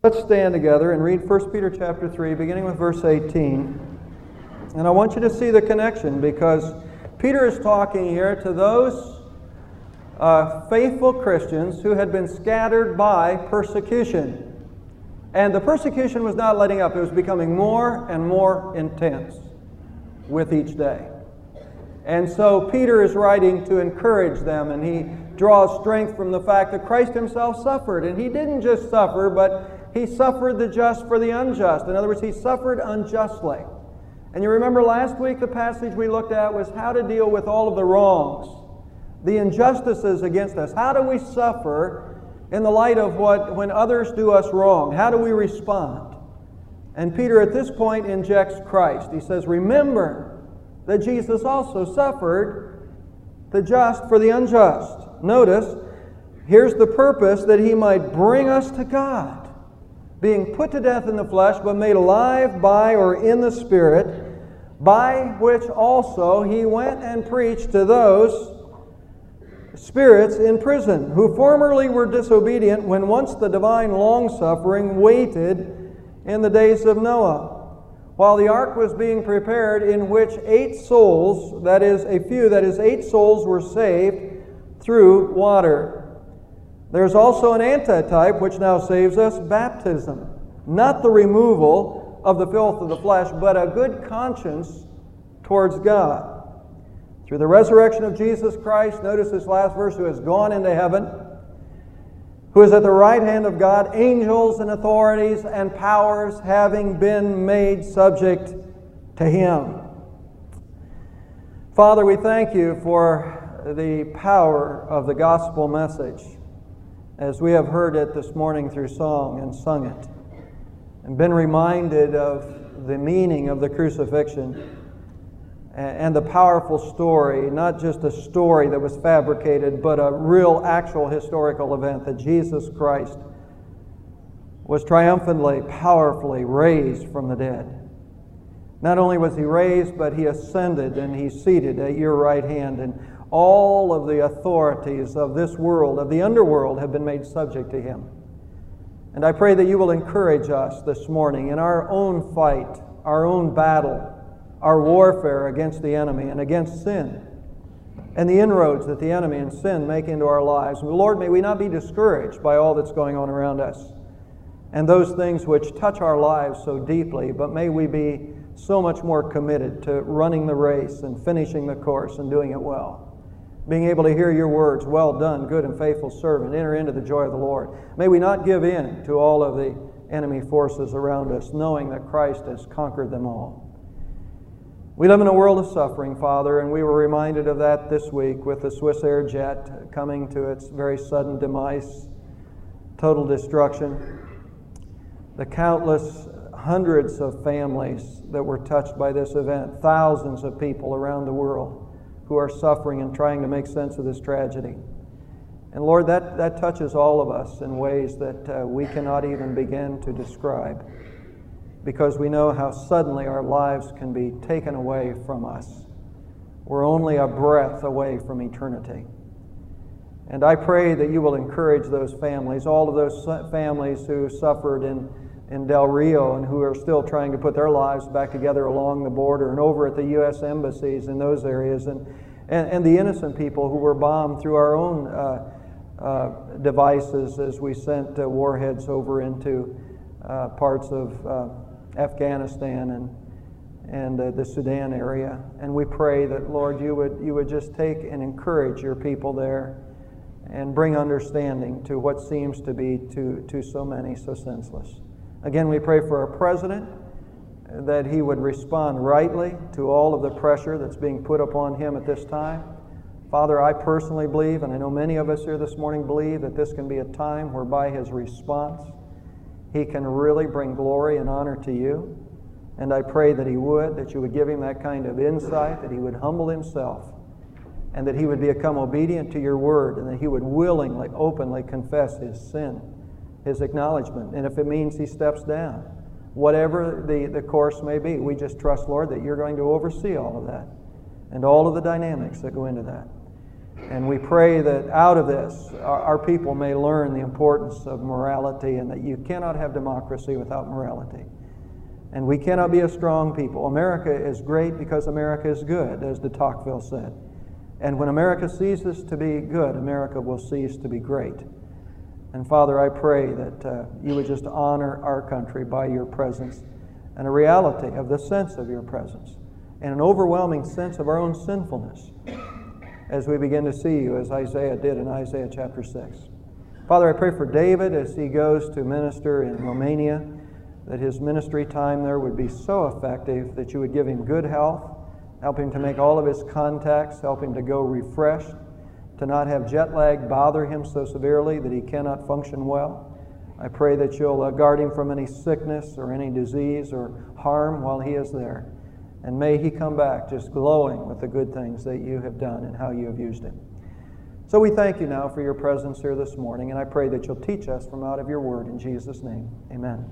Let's stand together and read 1 Peter chapter 3, beginning with verse 18. And I want you to see the connection, because Peter is talking here to those faithful Christians who had been scattered by persecution. And the persecution was not letting up. It was becoming more and more intense with each day. And so Peter is writing to encourage them, and he draws strength from the fact that Christ himself suffered. And he didn't just suffer, but he suffered the just for the unjust. In other words, he suffered unjustly. And you remember last week the passage we looked at was how to deal with all of the wrongs, the injustices against us. How do we suffer in the light of when others do us wrong? How do we respond? And Peter at this point injects Christ. He says, remember that Jesus also suffered the just for the unjust. Notice, here's the purpose, that he might bring us to God, being put to death in the flesh, but made alive by or in the Spirit, by which also he went and preached to those spirits in prison, who formerly were disobedient when once the divine long-suffering waited in the days of Noah, while the ark was being prepared, in which 8 souls, that is 8 souls were saved through water. There's also an antitype which now saves us, baptism. Not the removal of the filth of the flesh, but a good conscience towards God. Through the resurrection of Jesus Christ, notice this last verse, who has gone into heaven, who is at the right hand of God, angels and authorities and powers having been made subject to him. Father, we thank you for the power of the gospel message, as we have heard it this morning through song and sung it, and been reminded of the meaning of the crucifixion and the powerful story, not just a story that was fabricated, but a real, actual historical event, that Jesus Christ was triumphantly, powerfully raised from the dead. Not only was he raised, but he ascended, and he's seated at your right hand, and all of the authorities of this world, of the underworld, have been made subject to him. And I pray that you will encourage us this morning in our own fight, our own battle, our warfare against the enemy and against sin, and the inroads that the enemy and sin make into our lives. Lord, may we not be discouraged by all that's going on around us and those things which touch our lives so deeply, but may we be so much more committed to running the race and finishing the course and doing it well. Being able to hear your words, well done, good and faithful servant, enter into the joy of the Lord. May we not give in to all of the enemy forces around us, knowing that Christ has conquered them all. We live in a world of suffering, Father, and we were reminded of that this week with the Swissair jet coming to its very sudden demise, total destruction. The countless hundreds of families that were touched by this event, thousands of people around the world who are suffering and trying to make sense of this tragedy. And Lord, that touches all of us in ways that we cannot even begin to describe, because we know how suddenly our lives can be taken away from us. We're only a breath away from eternity. And I pray that you will encourage those families, all of those families who suffered in Del Rio and who are still trying to put their lives back together along the border and over at the U.S. embassies in those areas, and the innocent people who were bombed through our own devices as we sent warheads over into parts of Afghanistan and the Sudan area. And we pray that, Lord, you would just take and encourage your people there and bring understanding to what seems to be to so many so senseless. Again, we pray for our president, that he would respond rightly to all of the pressure that's being put upon him at this time. Father, I personally believe, and I know many of us here this morning believe, that this can be a time whereby his response, he can really bring glory and honor to you. And I pray that he would, that you would give him that kind of insight, that he would humble himself, and that he would become obedient to your word, and that he would willingly, openly confess his sin, his acknowledgement. And if it means he steps down, whatever the course may be, we just trust, Lord, that you're going to oversee all of that and all of the dynamics that go into that. And we pray that out of this, our people may learn the importance of morality, and that you cannot have democracy without morality. And we cannot be a strong people. America is great because America is good, as de Tocqueville said. And when America ceases to be good, America will cease to be great. And Father, I pray that you would just honor our country by your presence, and a reality of the sense of your presence, and an overwhelming sense of our own sinfulness as we begin to see you, as Isaiah did in Isaiah chapter 6. Father, I pray for David as he goes to minister in Romania, that his ministry time there would be so effective that you would give him good health, help him to make all of his contacts, help him to go refreshed, to not have jet lag bother him so severely that he cannot function well. I pray that you'll guard him from any sickness or any disease or harm while he is there. And may he come back just glowing with the good things that you have done and how you have used him. So we thank you now for your presence here this morning, and I pray that you'll teach us from out of your word in Jesus' name. Amen.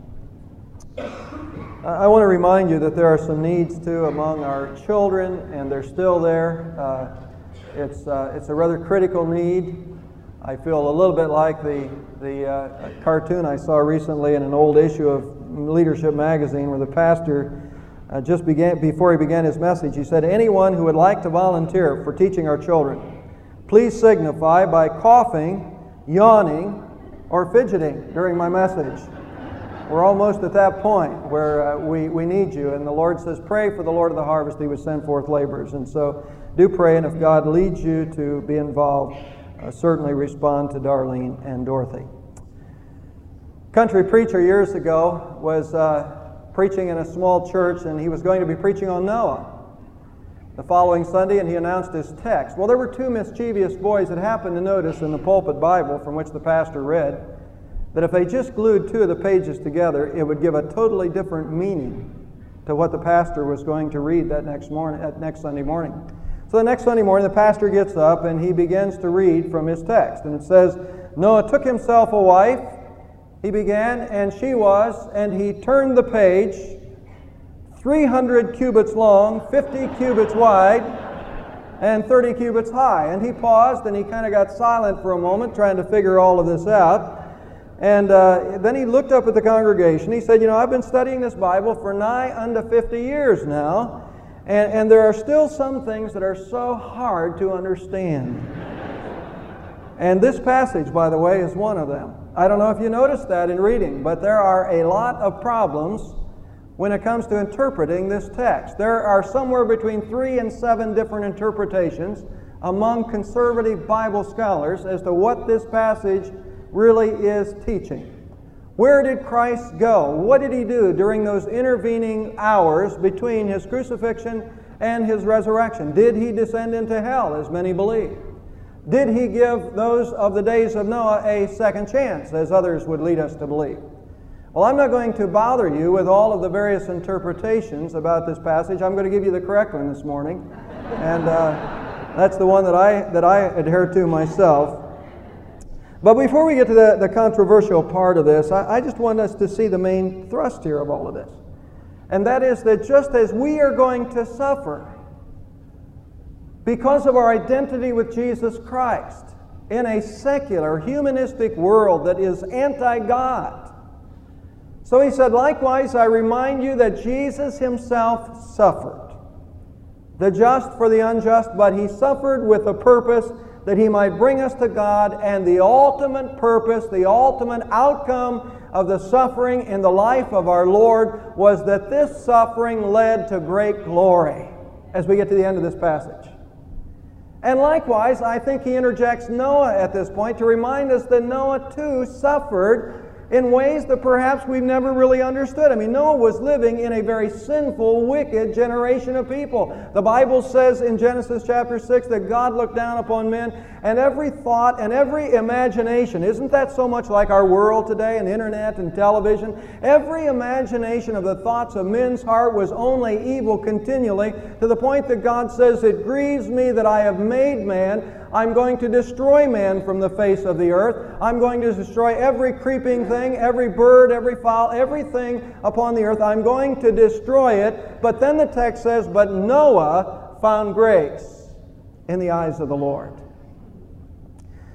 I want to remind you that there are some needs too among our children, and they're still there. It's a rather critical need. I feel a little bit like the cartoon I saw recently in an old issue of Leadership Magazine, where the pastor before he began his message, he said, "Anyone who would like to volunteer for teaching our children, please signify by coughing, yawning, or fidgeting during my message." We're almost at that point where we need you. And the Lord says, pray for the Lord of the harvest, he would send forth laborers. And so do pray, and if God leads you to be involved, certainly respond to Darlene and Dorothy. Country preacher years ago was preaching in a small church, and he was going to be preaching on Noah the following Sunday, and he announced his text. Well, there were two mischievous boys that happened to notice in the pulpit Bible from which the pastor read that if they just glued two of the pages together, it would give a totally different meaning to what the pastor was going to read that next Sunday morning. So the next Sunday morning, the pastor gets up and he begins to read from his text. And it says, Noah took himself a wife, he began, and she was, and he turned the page, 300 cubits long, 50 cubits wide, and 30 cubits high. And he paused and he kind of got silent for a moment, trying to figure all of this out. And then he looked up at the congregation. He said, I've been studying this Bible for nigh unto 50 years now, and there are still some things that are so hard to understand. And this passage, by the way, is one of them. I don't know if you noticed that in reading, but there are a lot of problems when it comes to interpreting this text. There are somewhere between 3 and 7 different interpretations among conservative Bible scholars as to what this passage really is teaching. Where did Christ go? What did he do during those intervening hours between his crucifixion and his resurrection? Did he descend into hell, as many believe? Did he give those of the days of Noah a second chance, as others would lead us to believe? Well, I'm not going to bother you with all of the various interpretations about this passage. I'm going to give you the correct one this morning, and that's the one that I adhere to myself. But before we get to the controversial part of this, I just want us to see the main thrust here of all of this. And that is that just as we are going to suffer because of our identity with Jesus Christ in a secular, humanistic world that is anti-God, so he said, likewise, I remind you that Jesus himself suffered, the just for the unjust, but he suffered with a purpose that he might bring us to God, and the ultimate purpose, the ultimate outcome of the suffering in the life of our Lord was that this suffering led to great glory, as we get to the end of this passage. And likewise, I think he interjects Noah at this point to remind us that Noah too suffered in ways that perhaps we've never really understood. I mean, Noah was living in a very sinful, wicked generation of people. The Bible says in Genesis chapter 6 that God looked down upon men, and every thought and every imagination, isn't that so much like our world today and internet and television? Every imagination of the thoughts of men's heart was only evil continually, to the point that God says, it grieves me that I have made man. I'm going to destroy man from the face of the earth. I'm going to destroy every creeping thing, every bird, every fowl, everything upon the earth. I'm going to destroy it. But then the text says, but Noah found grace in the eyes of the Lord.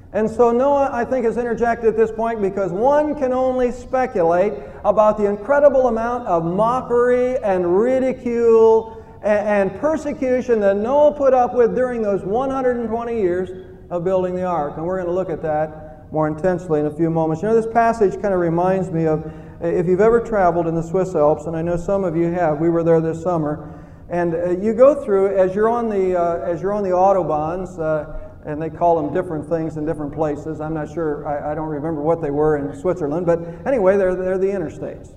And so Noah, I think, is interjected at this point because one can only speculate about the incredible amount of mockery and ridicule and persecution that Noah put up with during those 120 years of building the ark. And we're going to look at that more intensely in a few moments. You know, this passage kind of reminds me of, if you've ever traveled in the Swiss Alps, and I know some of you have, we were there this summer, and you go through, as you're on the Autobahns, and they call them different things in different places. I'm not sure, I don't remember what they were in Switzerland, but anyway, they're the interstates.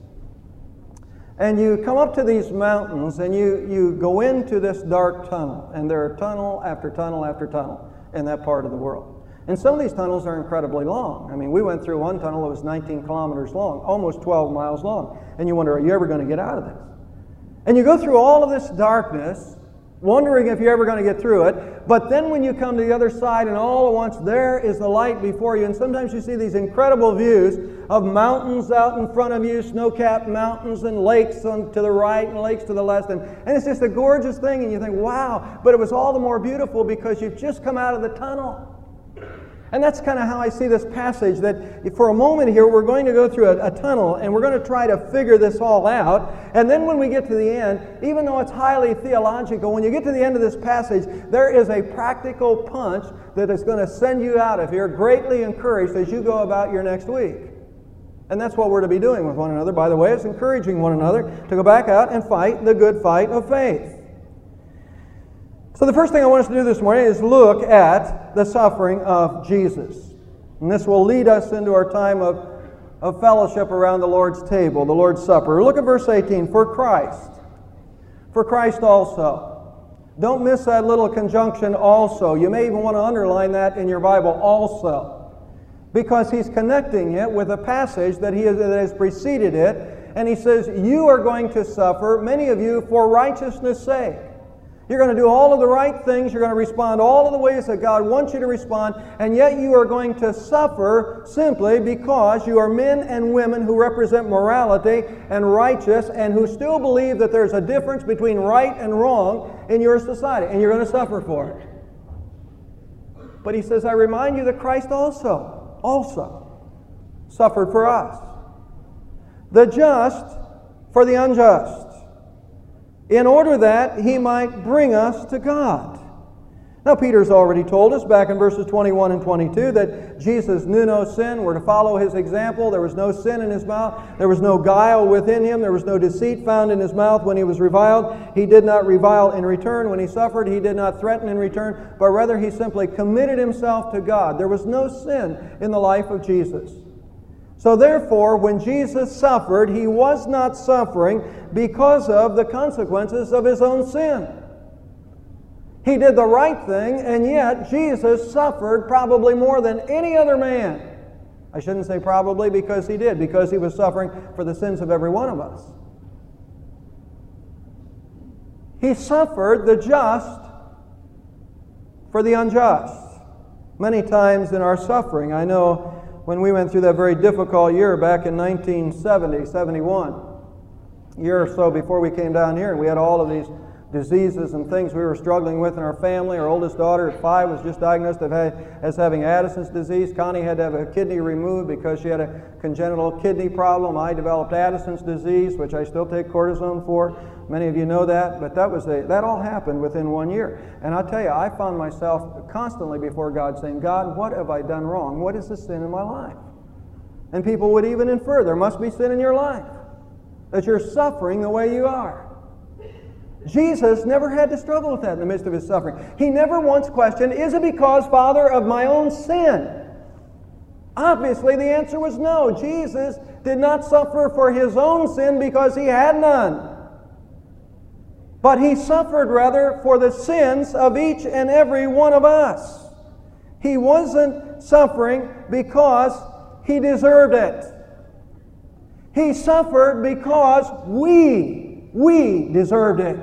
And you come up to these mountains, and you go into this dark tunnel, and there are tunnel after tunnel after tunnel in that part of the world. And some of these tunnels are incredibly long. I mean, we went through one tunnel that was 19 kilometers long, almost 12 miles long. And you wonder, are you ever going to get out of this? And you go through all of this darkness, wondering if you're ever going to get through it. But then when you come to the other side, and all at once there is the light before you. And sometimes you see these incredible views of mountains out in front of you, snow-capped mountains, and lakes to the right and lakes to the left. And it's just a gorgeous thing. And you think, wow. But it was all the more beautiful because you've just come out of the tunnel. And that's kind of how I see this passage, that for a moment here we're going to go through a tunnel and we're going to try to figure this all out. And then when we get to the end, even though it's highly theological, when you get to the end of this passage, there is a practical punch that is going to send you out of here greatly encouraged as you go about your next week. And that's what we're to be doing with one another, by the way, is encouraging one another to go back out and fight the good fight of faith. So the first thing I want us to do this morning is look at the suffering of Jesus. And this will lead us into our time of fellowship around the Lord's table, the Lord's Supper. Look at verse 18. For Christ also. Don't miss that little conjunction also. You may even want to underline that in your Bible, also. Because he's connecting it with a passage that has preceded it. And he says, you are going to suffer, many of you, for righteousness' sake. You're going to do all of the right things. You're going to respond all of the ways that God wants you to respond. And yet you are going to suffer simply because you are men and women who represent morality and righteous and who still believe that there's a difference between right and wrong in your society. And you're going to suffer for it. But he says, I remind you that Christ also suffered for us. The just for the unjust, in order that he might bring us to God. Now, Peter's already told us back in verses 21 and 22 that Jesus knew no sin. We're to follow his example. There was no sin in his mouth. There was no guile within him. There was no deceit found in his mouth when he was reviled. He did not revile in return. When he suffered, he did not threaten in return, but rather he simply committed himself to God. There was no sin in the life of Jesus. So therefore, when Jesus suffered, he was not suffering because of the consequences of his own sin. He did the right thing, and yet Jesus suffered probably more than any other man. I shouldn't say probably, because he did, because he was suffering for the sins of every one of us. He suffered the just for the unjust. Many times in our suffering, I know when we went through that very difficult year back in 1970, 71, a year or so before we came down here, and we had all of these diseases and things we were struggling with in our family. Our oldest daughter at 5 was just diagnosed as having Addison's disease. Connie had to have a kidney removed because she had a congenital kidney problem. I developed Addison's disease, which I still take cortisone for. Many of you know that, but that all happened within 1 year. And I'll tell you, I found myself constantly before God saying, God, what have I done wrong? What is the sin in my life? And people would even infer, there must be sin in your life, that you're suffering the way you are. Jesus never had to struggle with that in the midst of his suffering. He never once questioned, is it because, Father, of my own sin? Obviously, the answer was no. Jesus did not suffer for his own sin because he had none. But he suffered, rather, for the sins of each and every one of us. He wasn't suffering because he deserved it. He suffered because we deserved it.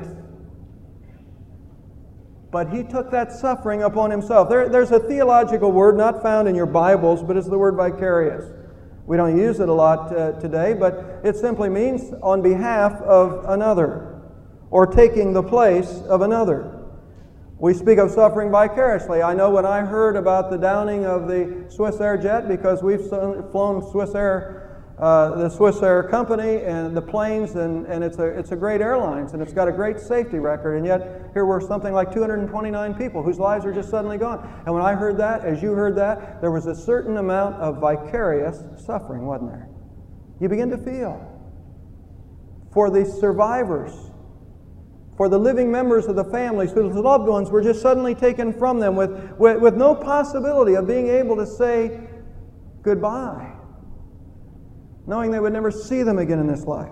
But he took that suffering upon himself. There's a theological word not found in your Bibles, but it's the word vicarious. We don't use it a lot today, but it simply means on behalf of another, or taking the place of another. We speak of suffering vicariously. I know when I heard about the downing of the Swiss Air jet, because we've flown Swiss Air, the Swiss Air company and the planes, and it's a great airlines, and it's got a great safety record, and yet here were something like 229 people whose lives are just suddenly gone. And when I heard that, as you heard that, there was a certain amount of vicarious suffering, wasn't there? You begin to feel for the survivors, for the living members of the families whose loved ones were just suddenly taken from them with no possibility of being able to say goodbye, knowing they would never see them again in this life.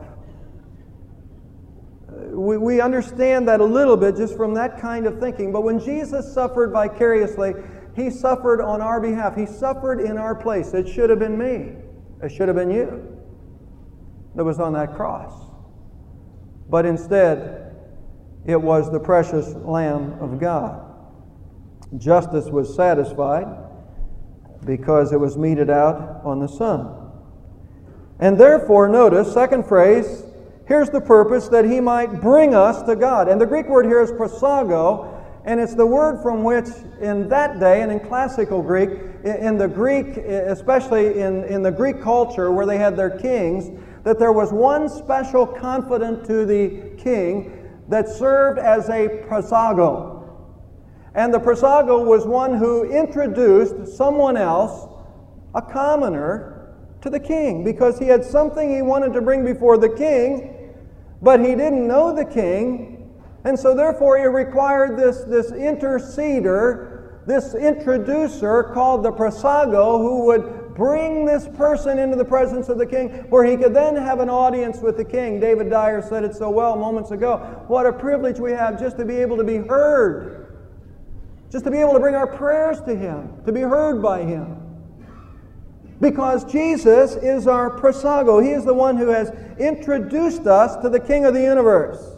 We understand that a little bit just from that kind of thinking. But when Jesus suffered vicariously, He suffered on our behalf. He suffered in our place. It should have been me. It should have been you that was on that cross. But instead, it was the precious Lamb of God. Justice was satisfied because it was meted out on the Son. And therefore, notice, second phrase, here's the purpose, that He might bring us to God. And the Greek word here is prosago, and it's the word from which in that day, and in classical Greek, in the Greek, especially in the Greek culture where they had their kings, that there was one special confidant to the king that served as a prosago. And the prosago was one who introduced someone else, a commoner, to the king, because he had something he wanted to bring before the king, but he didn't know the king, and so therefore he required this interceder, this introducer called the prosago, who would bring this person into the presence of the king, where he could then have an audience with the king. David Dyer said it so well moments ago. What a privilege we have just to be able to be heard, just to be able to bring our prayers to Him, to be heard by Him. Because Jesus is our prosago. He is the one who has introduced us to the King of the universe.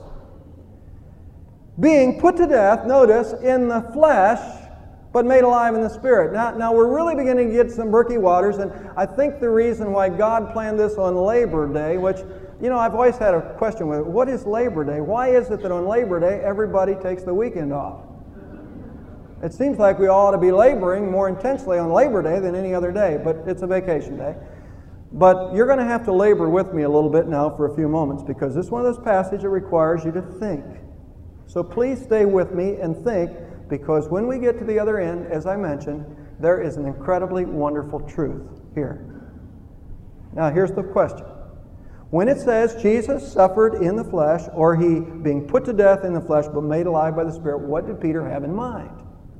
Being put to death, notice, in the flesh, but made alive in the Spirit. Now we're really beginning to get some murky waters, and I think the reason why God planned this on Labor Day, which, I've always had a question with it. What is Labor Day? Why is it that on Labor Day everybody takes the weekend off? It seems like we all ought to be laboring more intensely on Labor Day than any other day, but it's a vacation day. But you're going to have to labor with me a little bit now for a few moments, because this is one of those passages that requires you to think. So please stay with me and think, because when we get to the other end, as I mentioned, there is an incredibly wonderful truth here. Now here's the question. When it says Jesus suffered in the flesh, or He being put to death in the flesh but made alive by the Spirit, what did Peter have in mind?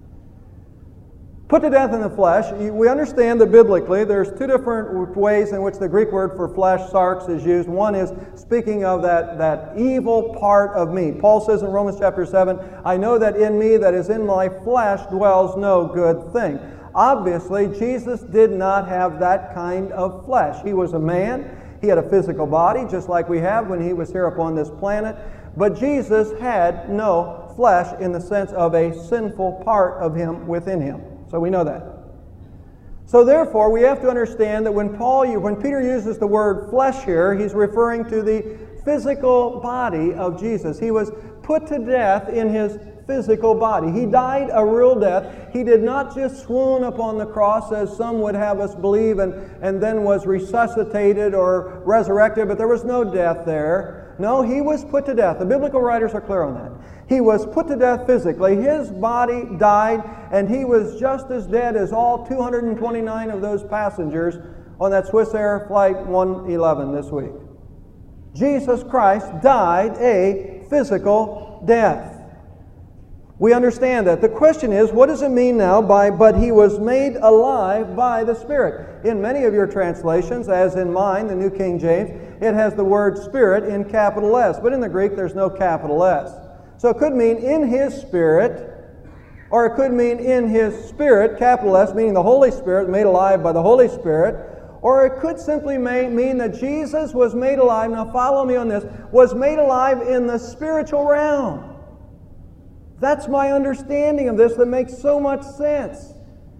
Put to death in the flesh, we understand that biblically there's two different ways in which the Greek word for flesh, sarx, is used. One is speaking of that evil part of me. Paul says in Romans chapter 7, I know that in me, that is in my flesh, dwells no good thing. Obviously, Jesus did not have that kind of flesh. He was a man. He had a physical body, just like we have when He was here upon this planet. But Jesus had no flesh in the sense of a sinful part of Him within Him. So we know that. So therefore, we have to understand that when Peter uses the word flesh here, he's referring to the physical body of Jesus. He was put to death in His physical body. He died a real death. He did not just swoon upon the cross, as some would have us believe, and then was resuscitated or resurrected, but there was no death there. No, He was put to death. The biblical writers are clear on that. He was put to death physically. His body died, and He was just as dead as all 229 of those passengers on that Swiss Air Flight 111 this week. Jesus Christ died a physical death. We understand that. The question is, what does it mean now by, but He was made alive by the Spirit? In many of your translations, as in mine, the New King James, it has the word Spirit in capital S, but in the Greek there's no capital S. So it could mean in His Spirit, or it could mean in His Spirit, capital S, meaning the Holy Spirit, made alive by the Holy Spirit, or it could simply mean that Jesus was made alive, now follow me on this, was made alive in the spiritual realm. That's my understanding of this that makes so much sense.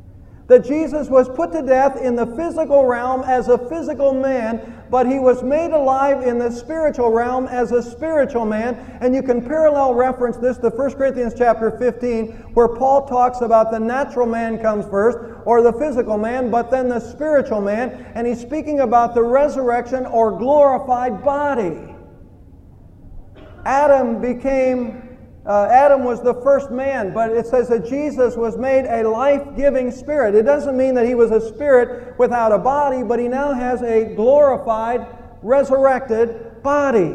That Jesus was put to death in the physical realm as a physical man, but He was made alive in the spiritual realm as a spiritual man. And you can parallel reference this to 1 Corinthians chapter 15, where Paul talks about the natural man comes first, or the physical man, but then the spiritual man. And he's speaking about the resurrection or glorified body. Adam was the first man, but it says that Jesus was made a life-giving spirit. It doesn't mean that He was a spirit without a body, but He now has a glorified, resurrected body.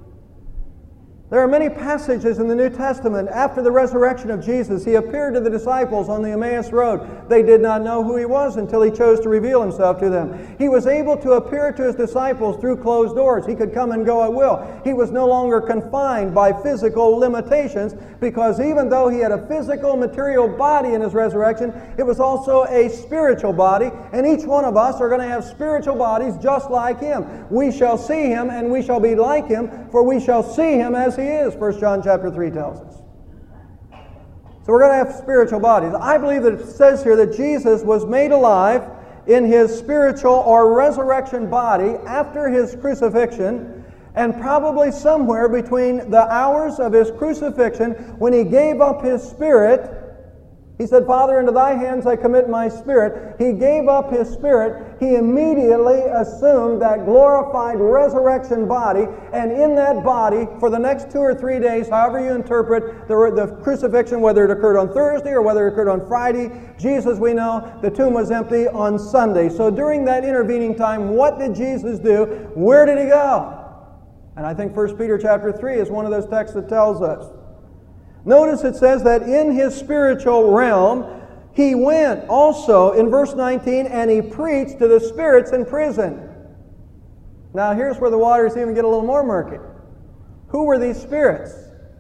There are many passages in the New Testament. After the resurrection of Jesus, He appeared to the disciples on the Emmaus Road. They did not know who He was until He chose to reveal Himself to them. He was able to appear to His disciples through closed doors. He could come and go at will. He was no longer confined by physical limitations, because even though He had a physical, material body in His resurrection, it was also a spiritual body, and each one of us are going to have spiritual bodies just like Him. We shall see Him, and we shall be like Him, for we shall see Him as He is, 1 John chapter 3 tells us. So we're going to have spiritual bodies. I believe that it says here that Jesus was made alive in His spiritual or resurrection body after His crucifixion, and probably somewhere between the hours of His crucifixion, when He gave up His spirit. He said, "Father, into Thy hands I commit my spirit." He gave up His spirit. He immediately assumed that glorified resurrection body, and in that body, for the next 2 or 3 days, however you interpret the crucifixion, whether it occurred on Thursday or whether it occurred on Friday, Jesus, we know, the tomb was empty on Sunday. So during that intervening time, what did Jesus do? Where did He go? And I think 1 Peter chapter 3 is one of those texts that tells us. Notice it says that in His spiritual realm, He went also, in verse 19, and He preached to the spirits in prison. Now here's where the waters even get a little more murky. Who were these spirits?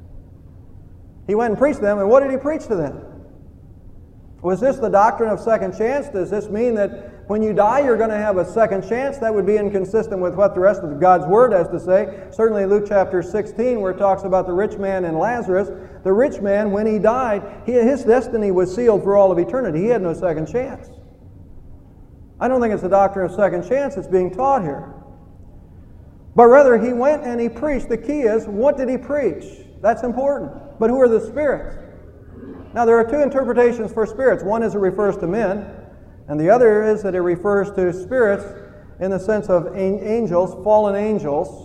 He went and preached to them, and what did He preach to them? Was this the doctrine of second chance? Does this mean that when you die, you're going to have a second chance? That would be inconsistent with what the rest of God's Word has to say. Certainly Luke chapter 16, where it talks about the rich man and Lazarus. The rich man, when he died, his destiny was sealed for all of eternity. He had no second chance. I don't think it's the doctrine of second chance that's being taught here. But rather, He went and He preached. The key is, what did He preach? That's important. But who are the spirits? Now, there are two interpretations for spirits. One is it refers to men, and the other is that it refers to spirits in the sense of angels, fallen angels.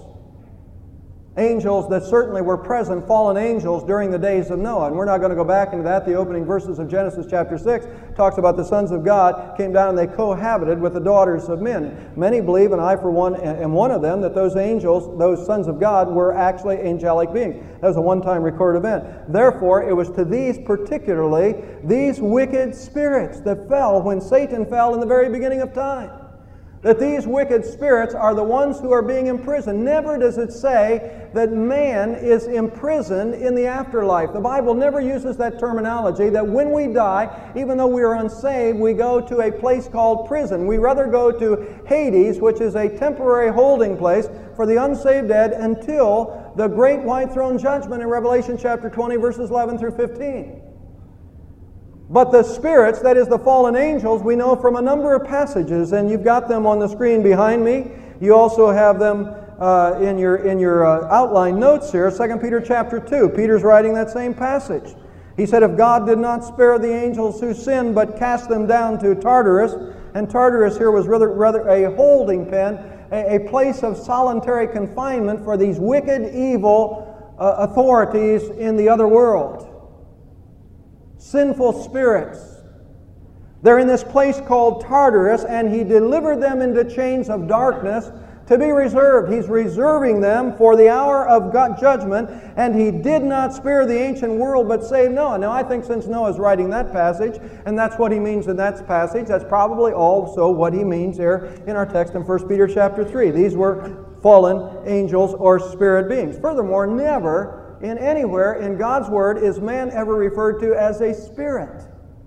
Angels that certainly were present, fallen angels, during the days of Noah. And we're not going to go back into that. The opening verses of Genesis chapter 6 talks about the sons of God came down and they cohabited with the daughters of men. Many believe, and I for one am one of them, that those angels, those sons of God, were actually angelic beings. That was a one-time recorded event. Therefore, it was to these particularly, these wicked spirits that fell when Satan fell in the very beginning of time. That these wicked spirits are the ones who are being imprisoned. Never does it say that man is imprisoned in the afterlife. The Bible never uses that terminology, that when we die, even though we are unsaved, we go to a place called prison. We rather go to Hades, which is a temporary holding place for the unsaved dead until the great white throne judgment in Revelation chapter 20, verses 11 through 15. But the spirits, that is the fallen angels, we know from a number of passages, and you've got them on the screen behind me. You also have them in your outline notes here, 2 Peter chapter 2. Peter's writing that same passage. He said, "If God did not spare the angels who sinned, but cast them down to Tartarus," and Tartarus here was rather a holding pen, a place of solitary confinement for these wicked, evil authorities in the other world. Sinful spirits. They're in this place called Tartarus, and He delivered them into chains of darkness to be reserved. He's reserving them for the hour of God judgment, and He did not spare the ancient world but saved Noah. Now I think since Noah's writing that passage, and that's what he means in that passage, that's probably also what he means here in our text in 1 Peter chapter 3. These were fallen angels or spirit beings. Furthermore, never in anywhere in God's Word is man ever referred to as a spirit.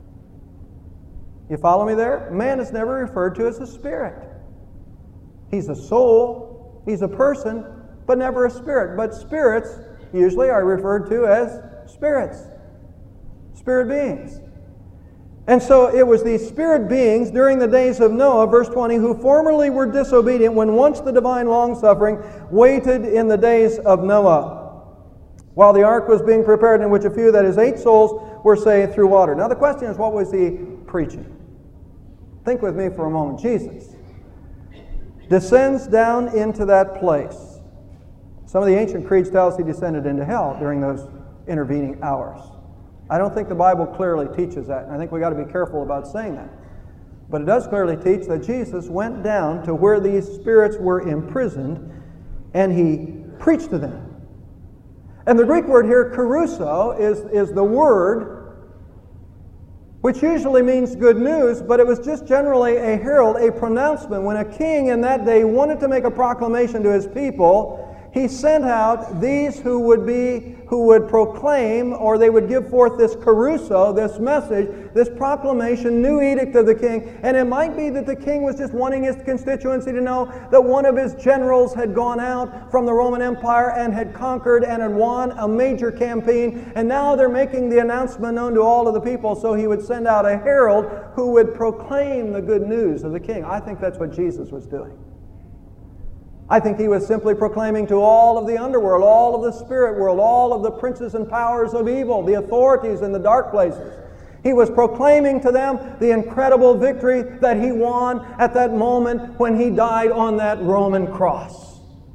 You follow me there? Man is never referred to as a spirit. He's a soul, he's a person, but never a spirit. But spirits usually are referred to as spirits, spirit beings. And so it was these spirit beings during the days of Noah, verse 20, who formerly were disobedient when once the divine long-suffering waited in the days of Noah, while the ark was being prepared, in which a few, that is 8 souls, were saved through water. Now the question is, what was he preaching? Think with me for a moment. Jesus descends down into that place. Some of the ancient creeds tell us he descended into hell during those intervening hours. I don't think the Bible clearly teaches that, and I think we've got to be careful about saying that. But it does clearly teach that Jesus went down to where these spirits were imprisoned, and he preached to them. And the Greek word here, kerusso, is the word which usually means good news, but it was just generally a herald, a pronouncement. When a king in that day wanted to make a proclamation to his people, he sent out these who would proclaim, or they would give forth this kerusso, this message, this proclamation, new edict of the king. And it might be that the king was just wanting his constituency to know that one of his generals had gone out from the Roman Empire and had conquered and had won a major campaign, and now they're making the announcement known to all of the people. So he would send out a herald who would proclaim the good news of the king. I think that's what Jesus was doing. I think he was simply proclaiming to all of the underworld, all of the spirit world, all of the princes and powers of evil, the authorities in the dark places. He was proclaiming to them the incredible victory that he won at that moment when he died on that Roman cross.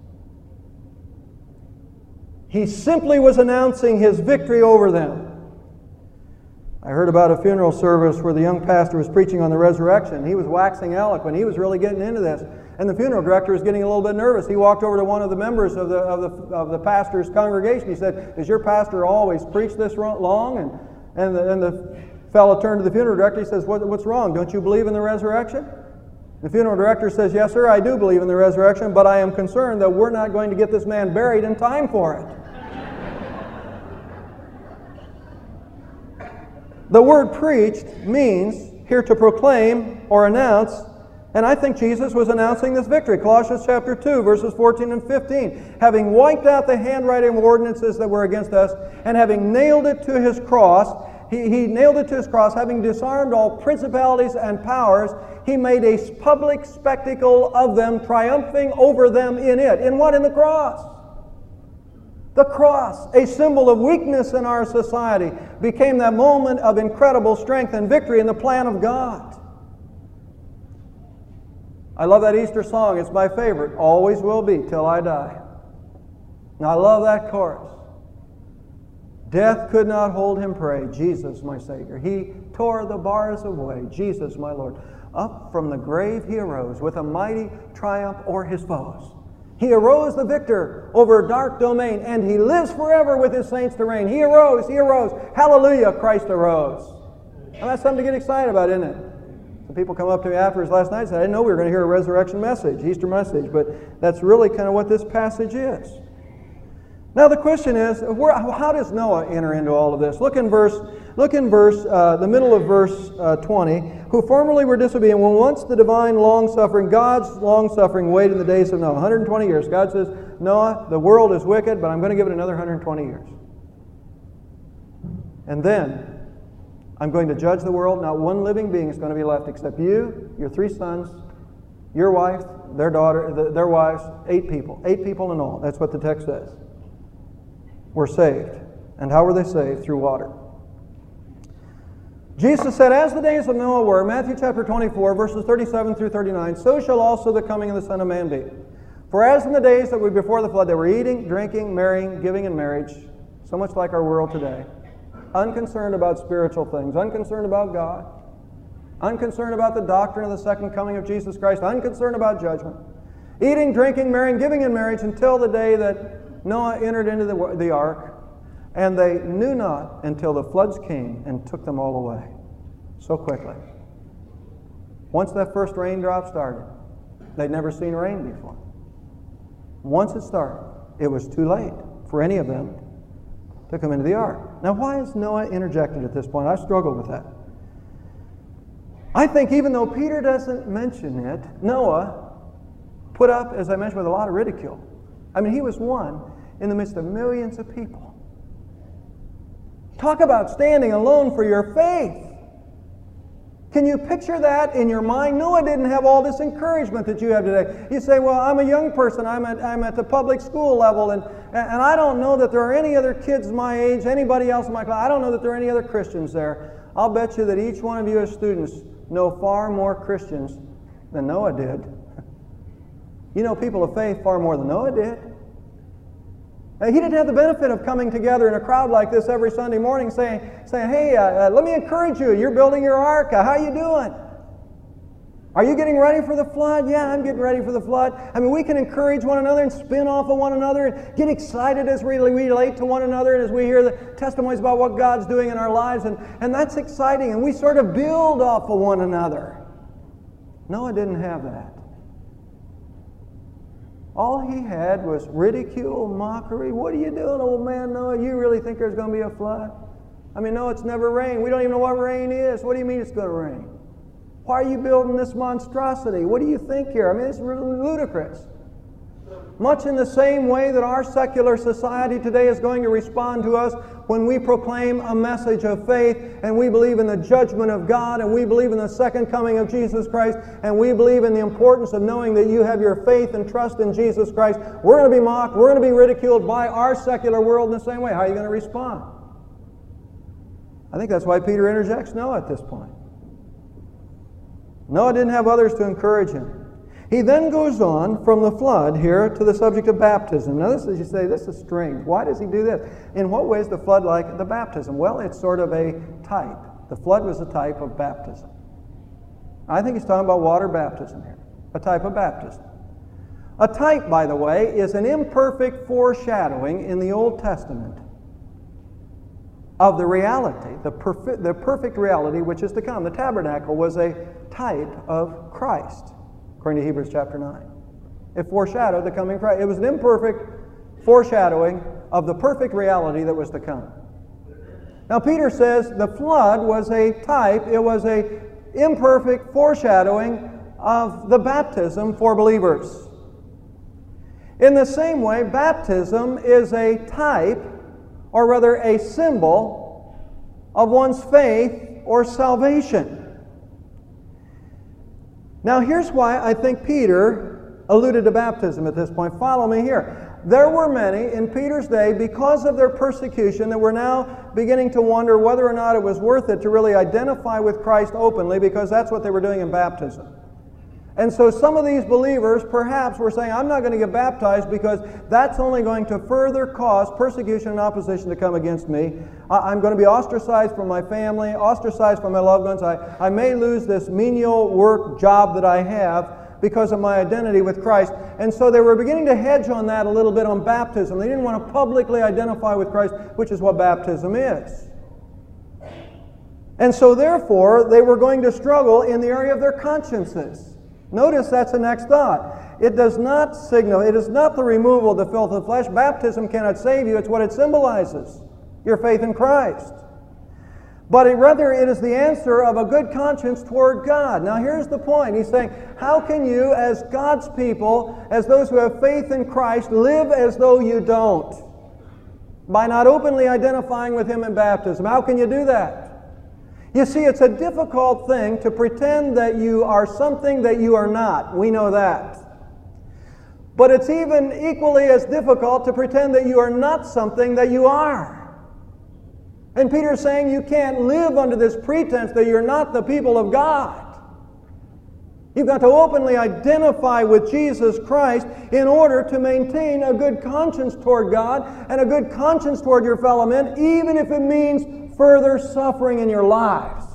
He simply was announcing his victory over them. I heard about a funeral service where the young pastor was preaching on the resurrection. He was waxing eloquent. He was really getting into this. And the funeral director was getting a little bit nervous. He walked over to one of the members of the pastor's congregation. He said, "Does your pastor always preach this long?" And the fellow turned to the funeral director. He says, "What's wrong? Don't you believe in the resurrection?" The funeral director says, "Yes, sir, I do believe in the resurrection, but I am concerned that we're not going to get this man buried in time for it." The word preached means here to proclaim or announce. And I think Jesus was announcing this victory. Colossians chapter 2, verses 14 and 15. Having wiped out the handwriting of ordinances that were against us, and having nailed it to his cross, he nailed it to his cross, having disarmed all principalities and powers, he made a public spectacle of them, triumphing over them in it. In what? In the cross. The cross, a symbol of weakness in our society, became that moment of incredible strength and victory in the plan of God. I love that Easter song. It's my favorite. Always will be till I die. Now I love that chorus. Death could not hold him prey. Jesus, my Savior. He tore the bars away. Jesus, my Lord. Up from the grave he arose with a mighty triumph o'er his foes. He arose the victor over a dark domain, and he lives forever with his saints to reign. He arose, he arose. Hallelujah, Christ arose. And that's something to get excited about, isn't it? Some people come up to me afterwards last night and said, "I didn't know we were going to hear a resurrection message, Easter message," but that's really kind of what this passage is. Now the question is, how does Noah enter into all of this? Look in the middle of verse 20. Who formerly were disobedient, when once the divine long-suffering, God's long-suffering, waited in the days of Noah. 120 years. God says, "Noah, the world is wicked, but I'm going to give it another 120 years. And then I'm going to judge the world. Not one living being is going to be left except you, your 3 sons, your wife, their daughter, their wives, 8 people. 8 people in all." That's what the text says. Were saved. And how were they saved? Through water. Jesus said, "As the days of Noah were," Matthew chapter 24, verses 37 through 39, "so shall also the coming of the Son of Man be. For as in the days that were before the flood, they were eating, drinking, marrying, giving in marriage," so much like our world today, unconcerned about spiritual things, unconcerned about God, unconcerned about the doctrine of the second coming of Jesus Christ, unconcerned about judgment, eating, drinking, marrying, giving in marriage, until the day that Noah entered into the ark, and they knew not until the floods came and took them all away. So quickly. Once that first raindrop started, they'd never seen rain before. Once it started, it was too late for any of them to come into the ark. Now, why is Noah interjected at this point? I struggled with that. I think even though Peter doesn't mention it, Noah put up, as I mentioned, with a lot of ridicule. I mean, he was one in the midst of millions of people. Talk about standing alone for your faith. Can you picture that in your mind? Noah didn't have all this encouragement that you have today. You say, well, I'm a young person. I'm at the public school level, and I don't know that there are any other kids my age, anybody else in my class. I don't know that there are any other Christians there. I'll bet you that each one of you as students know far more Christians than Noah did. You know people of faith far more than Noah did. He didn't have the benefit of coming together in a crowd like this every Sunday morning saying, hey, let me encourage you. You're building your ark. How you doing? Are you getting ready for the flood? Yeah, I'm getting ready for the flood. I mean, we can encourage one another and spin off of one another and get excited as we relate to one another and as we hear the testimonies about what God's doing in our lives. And that's exciting. And we sort of build off of one another. Noah didn't have that. All he had was ridicule, mockery. What are you doing, old man Noah? You really think there's going to be a flood? I mean, no, it's never rained. We don't even know what rain is. What do you mean it's going to rain? Why are you building this monstrosity? What do you think here? I mean, it's really ludicrous. Much in the same way that our secular society today is going to respond to us when we proclaim a message of faith and we believe in the judgment of God and we believe in the second coming of Jesus Christ and we believe in the importance of knowing that you have your faith and trust in Jesus Christ. We're going to be mocked, we're going to be ridiculed by our secular world in the same way. How are you going to respond? I think that's why Peter interjects Noah at this point. Noah didn't have others to encourage him. He then goes on from the flood here to the subject of baptism. Now this is, you say, this is strange. Why does he do this? In what way is the flood like the baptism? Well, it's sort of a type. The flood was a type of baptism. I think he's talking about water baptism here. A type of baptism. A type, by the way, is an imperfect foreshadowing in the Old Testament of the reality, the perfect reality which is to come. The tabernacle was a type of Christ, according to Hebrews chapter 9. It foreshadowed the coming Christ. It was an imperfect foreshadowing of the perfect reality that was to come. Now Peter says the flood was a type, it was an imperfect foreshadowing of the baptism for believers. In the same way, baptism is a type, or rather a symbol, of one's faith or salvation. Now here's why I think Peter alluded to baptism at this point. Follow me here. There were many in Peter's day, because of their persecution, that were now beginning to wonder whether or not it was worth it to really identify with Christ openly, because that's what they were doing in baptism. And so some of these believers perhaps were saying, I'm not going to get baptized because that's only going to further cause persecution and opposition to come against me. I'm going to be ostracized from my family, ostracized from my loved ones. I may lose this menial work job that I have because of my identity with Christ. And so they were beginning to hedge on that a little bit on baptism. They didn't want to publicly identify with Christ, which is what baptism is. And so therefore, they were going to struggle in the area of their consciences. Notice that's the next thought. It does not signal, it is not the removal of the filth of the flesh. Baptism cannot save you. It's what it symbolizes, your faith in Christ. But rather it is the answer of a good conscience toward God. Now here's the point. He's saying, how can you as God's people, as those who have faith in Christ, live as though you don't? By not openly identifying with Him in baptism. How can you do that? You see, it's a difficult thing to pretend that you are something that you are not. We know that. But it's even equally as difficult to pretend that you are not something that you are. And Peter's saying you can't live under this pretense that you're not the people of God. You've got to openly identify with Jesus Christ in order to maintain a good conscience toward God and a good conscience toward your fellow men, even if it means further suffering in your lives.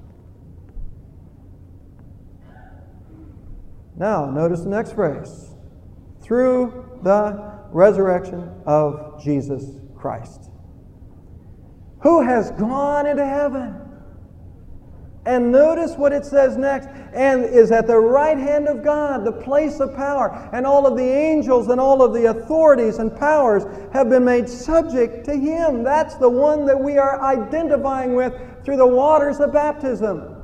Now, notice the next phrase. Through the resurrection of Jesus Christ, who has gone into heaven. And notice what it says next. And is at the right hand of God, the place of power. And all of the angels and all of the authorities and powers have been made subject to Him. That's the one that we are identifying with through the waters of baptism.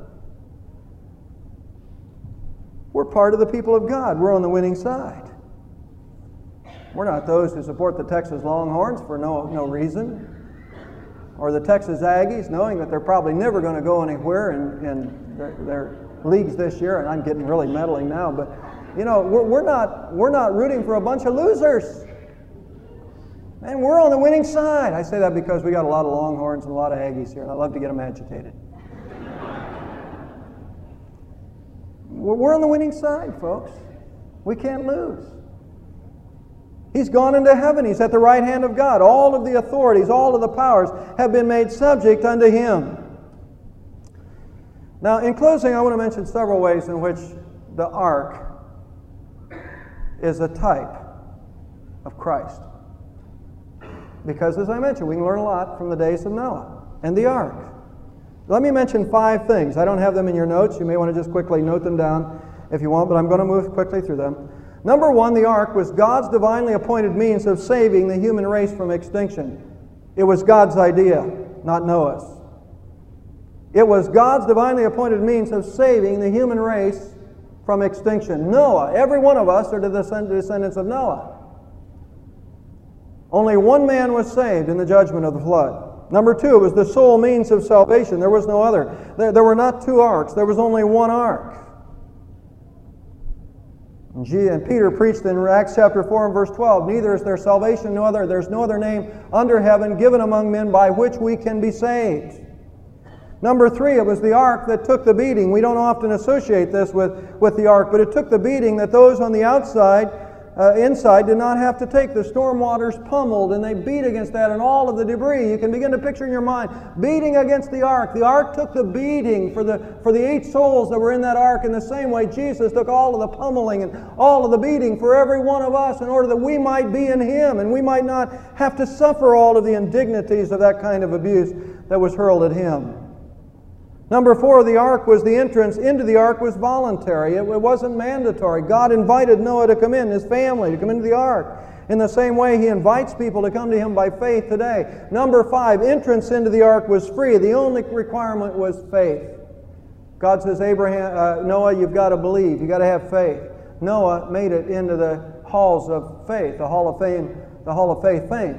We're part of the people of God. We're on the winning side. We're not those who support the Texas Longhorns for no reason. Or the Texas Aggies, knowing that they're probably never going to go anywhere and their leagues this year, and I'm getting really meddling now, but you know, we're not rooting for a bunch of losers. And we're on the winning side. I say that because we got a lot of Longhorns and a lot of Aggies here, and I love to get them agitated. We're on the winning side, folks. We can't lose. He's gone into heaven. He's at the right hand of God. All of the authorities, all of the powers have been made subject unto Him. Now, in closing, I want to mention several ways in which the ark is a type of Christ. Because, as I mentioned, we can learn a lot from the days of Noah and the ark. Let me mention 5 things. I don't have them in your notes. You may want to just quickly note them down if you want, but I'm going to move quickly through them. Number 1, the ark was God's divinely appointed means of saving the human race from extinction. It was God's idea, not Noah's. It was God's divinely appointed means of saving the human race from extinction. Noah, every one of us are the descendants of Noah. Only one man was saved in the judgment of the flood. Number 2, it was the sole means of salvation. There was no other. There were not 2 arks. There was only one ark. And Peter preached in Acts chapter 4 and verse 12, neither is there salvation, no other. There's no other name under heaven given among men by which we can be saved. Number 3, it was the ark that took the beating. We don't often associate this with the ark, but it took the beating that those on the inside did not have to take. The storm waters pummeled and they beat against that and all of the debris. You can begin to picture in your mind beating against the ark. The ark took the beating for the 8 souls that were in that ark. In the same way, Jesus took all of the pummeling and all of the beating for every one of us in order that we might be in Him and we might not have to suffer all of the indignities of that kind of abuse that was hurled at Him. Number 4, the ark was the entrance into the ark was voluntary. It wasn't mandatory. God invited Noah to come in, his family, to come into the ark. In the same way, He invites people to come to Him by faith today. Number 5, entrance into the ark was free. The only requirement was faith. God says, Noah, you've got to believe. You've got to have faith. Noah made it into the halls of faith, the Hall of Fame, Hall of Faith fame,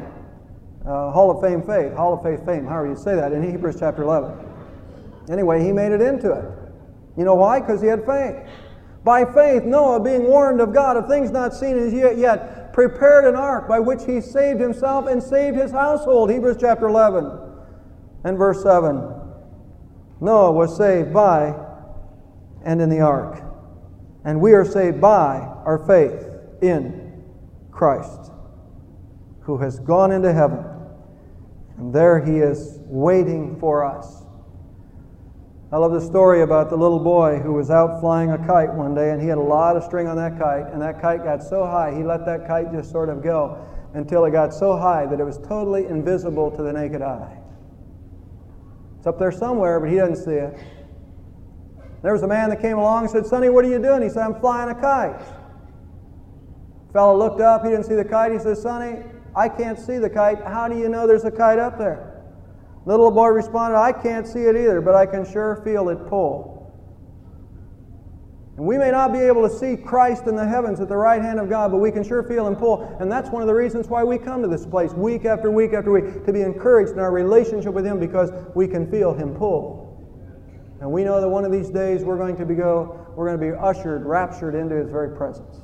however you say that, in Hebrews chapter 11. Anyway, he made it into it. You know why? Because he had faith. By faith, Noah, being warned of God of things not seen as yet, prepared an ark by which he saved himself and saved his household. Hebrews chapter 11 and verse 7. Noah was saved by and in the ark. And we are saved by our faith in Christ, who has gone into heaven. And there He is waiting for us. I love the story about the little boy who was out flying a kite one day, and he had a lot of string on that kite, and that kite got so high, he let that kite just sort of go until it got so high that it was totally invisible to the naked eye. It's up there somewhere, but he doesn't see it. There was a man that came along and said, "Sonny, what are you doing?" He said, "I'm flying a kite." The fellow looked up, he didn't see the kite. He says, "Sonny, I can't see the kite. How do you know there's a kite up there?" The little boy responded, "I can't see it either, but I can sure feel it pull." And we may not be able to see Christ in the heavens at the right hand of God, but we can sure feel Him pull. And that's one of the reasons why we come to this place week after week after week, to be encouraged in our relationship with Him, because we can feel Him pull. And we know that one of these days we're going to be ushered, raptured into His very presence.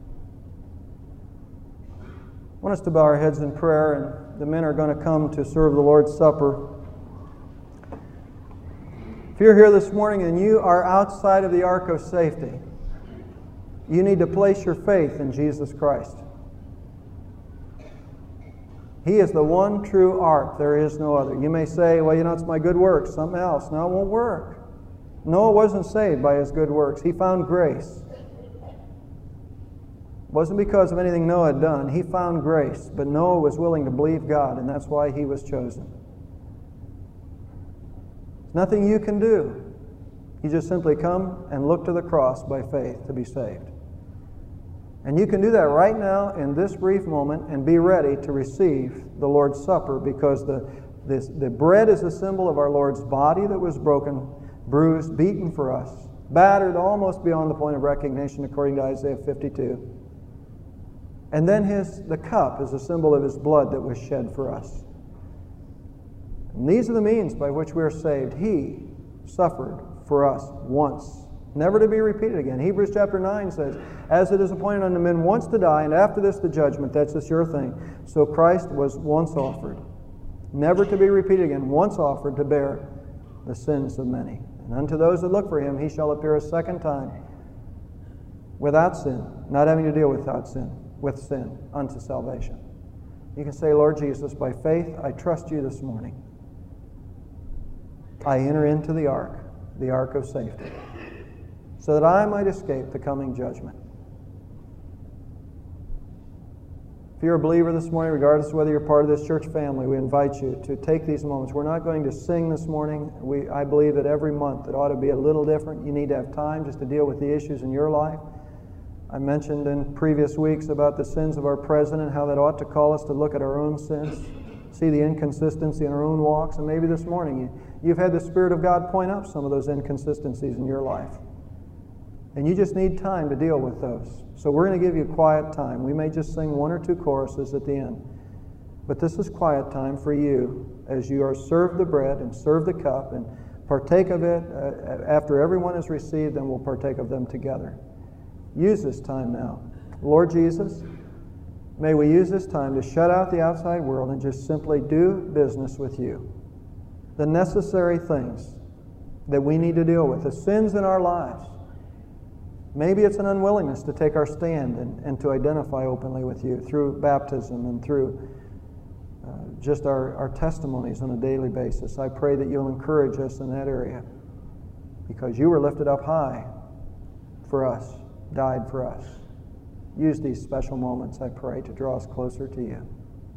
I want us to bow our heads in prayer, and the men are going to come to serve the Lord's Supper. If you're here this morning and you are outside of the ark of safety, you need to place your faith in Jesus Christ. He is the one true ark. There is no other. You may say, "Well, it's my good works, something else." No, it won't work. Noah wasn't saved by his good works. He found grace. It wasn't because of anything Noah had done. He found grace, but Noah was willing to believe God, and that's why he was chosen. Nothing you can do. You just simply come and look to the cross by faith to be saved. And you can do that right now in this brief moment and be ready to receive the Lord's Supper, because the bread is a symbol of our Lord's body that was broken, bruised, beaten for us, battered almost beyond the point of recognition according to Isaiah 52. And then the cup is a symbol of His blood that was shed for us. And these are the means by which we are saved. He suffered for us once, never to be repeated again. Hebrews chapter 9 says, as it is appointed unto men once to die, and after this the judgment. That's a sure thing. So Christ was once offered, never to be repeated again, once offered to bear the sins of many. And unto those that look for him, he shall appear a second time without sin, not having to deal with sin unto salvation. You can say, Lord Jesus, by faith I trust you this morning. I enter into the ark of safety, so that I might escape the coming judgment. If you're a believer this morning, regardless of whether you're part of this church family, we invite you to take these moments. We're not going to sing this morning. I believe that every month it ought to be a little different. You need to have time just to deal with the issues in your life. I mentioned in previous weeks about the sins of our president, how that ought to call us to look at our own sins, see the inconsistency in our own walks, and maybe this morning you've had the Spirit of God point out some of those inconsistencies in your life. And you just need time to deal with those. So we're going to give you quiet time. We may just sing one or two choruses at the end. But this is quiet time for you as you are served the bread and serve the cup and partake of it. After everyone has received, then we'll partake of them together. Use this time now. Lord Jesus, may we use this time to shut out the outside world and just simply do business with you. The necessary things that we need to deal with, the sins in our lives. Maybe it's an unwillingness to take our stand and to identify openly with you through baptism and through just our testimonies on a daily basis. I pray that you'll encourage us in that area, because you were lifted up high for us, died for us. Use these special moments, I pray, to draw us closer to you.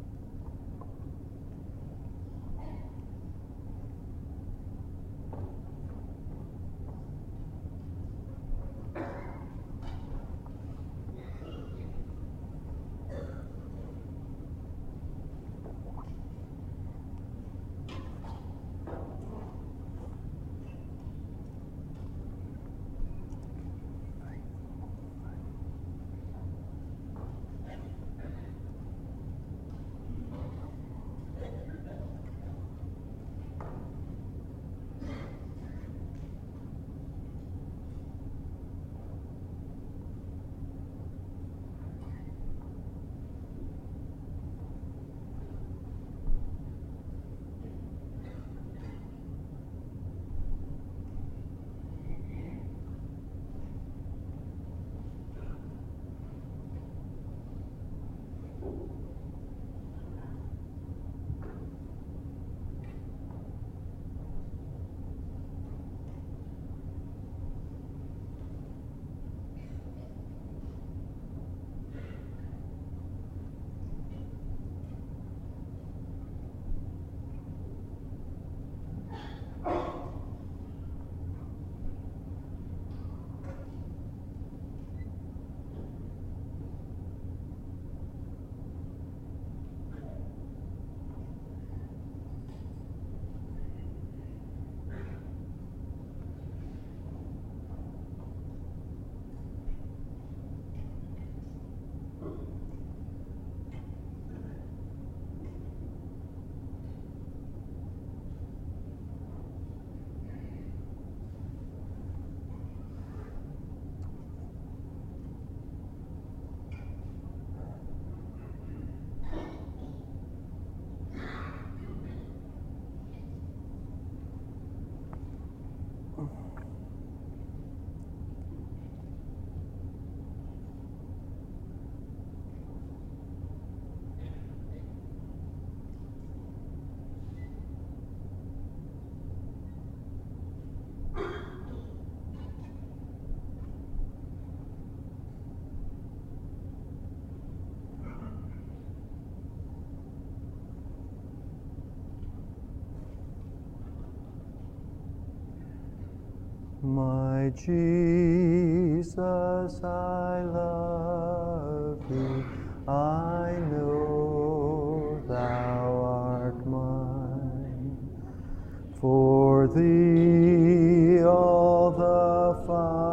My Jesus, I love thee, I know thou art mine. For thee all the